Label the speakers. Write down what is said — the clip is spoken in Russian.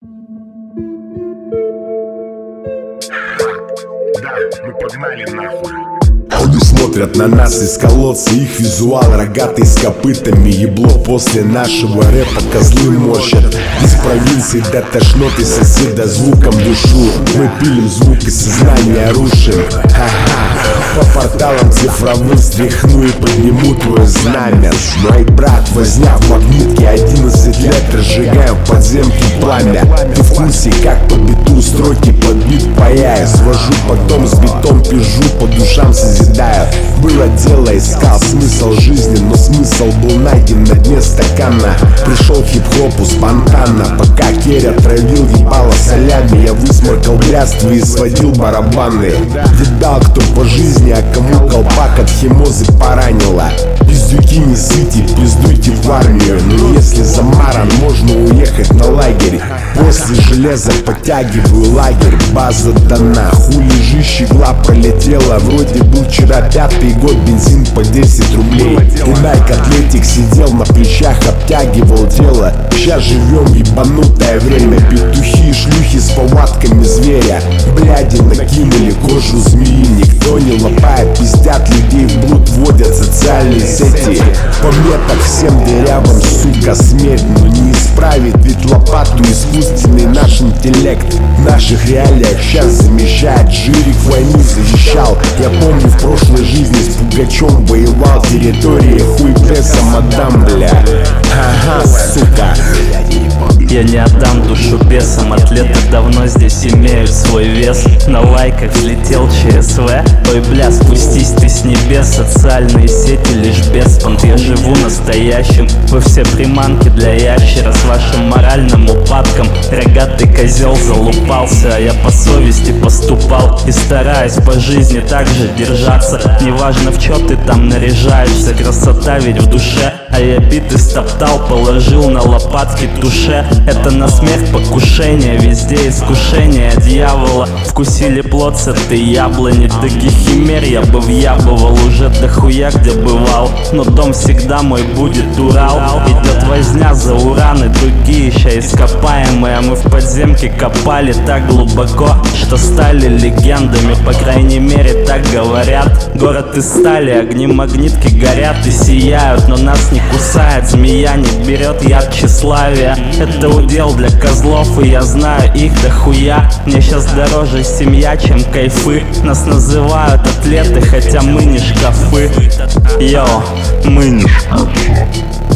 Speaker 1: Да, мы погнали нахуй.
Speaker 2: Они смотрят на нас из колодца, их визуал рогатый с копытами. Ебло после нашего рэпа козлы морщат. Из провинции до тошноты соседа звуком душу. Мы пилим звук и сознание рушим. По порталам цифровым стряхну и подниму твое знамя. Мой брат, возня в магнитке, 11 лет разжигаем в подземке пламя. Ты в курсе, как по биту строки под бит паяю. Свожу, потом с битом пижу, по душам созидаю. Было дело, искал смысл жизни, но смысл был найден на дне стакана. Пришел к хип-хопу спонтанно, пока Керя травил ебало солями. Я высморкал блядство и сводил барабаны. Видал, кто по жизни, а кому колпак от химозы поранила. Пиздюки не сыти, пиздуйте в армию. Но если замаран, можно уехать на лагерь. После железа подтягиваю лагерь. База дана, хули жищ, игла пролетела. Вроде был вчера 5-й год, бензин по 10 рублей. И Найк Атлетик сидел на плечах, обтягивал тело. Сейчас живем ебанутое время. Петухи и шлюхи с повадками зверя. Бляди накинули кожу змеи. Никто не лопает, пиздят людей в блуд, вводят социальные сети. По метах всем дырявым, сука, смерть. Но не исправит, ведь лопату искусственный наш интеллект. В наших реалиях сейчас замещает. Жирик войну завещал. Я помню, в прошлой жизни с Пугачем воевал. Территория хуй прессом отдам, бля. Ага, сука.
Speaker 3: Я не отдам душу бесам, атлеты давно здесь имеют свой вес. На лайках взлетел ЧСВ. Ой, бля, спустись ты с небес. Социальные сети лишь беспонт. Я живу настоящим. Вы все приманки для ящера. С вашим моральным упадком рогатый козел залупался. А я по совести поступал и стараюсь по жизни так же держаться. Неважно, в чё ты там наряжаешься, красота ведь в душе. А я биты стоптал, положил на лопатки туше. Это на смерть покушение, везде искушение дьявола. Вкусили плод с этой яблони. Таких химер я бы въябывал уже дохуя где бывал. Но дом всегда мой будет Урал. Идет возня за уран и другие ща ископаемые. А мы в подземке копали так глубоко, что стали легендами. По крайней мере так говорят. Город из стали, огни магнитки горят и сияют. Но нас не кусает змея, не берет яд тщеславия. Это удел для козлов, и я знаю их дохуя. Мне сейчас дороже семья, чем кайфы. Нас называют атлеты, хотя мы не шкафы. Йоу, мы не шкафы.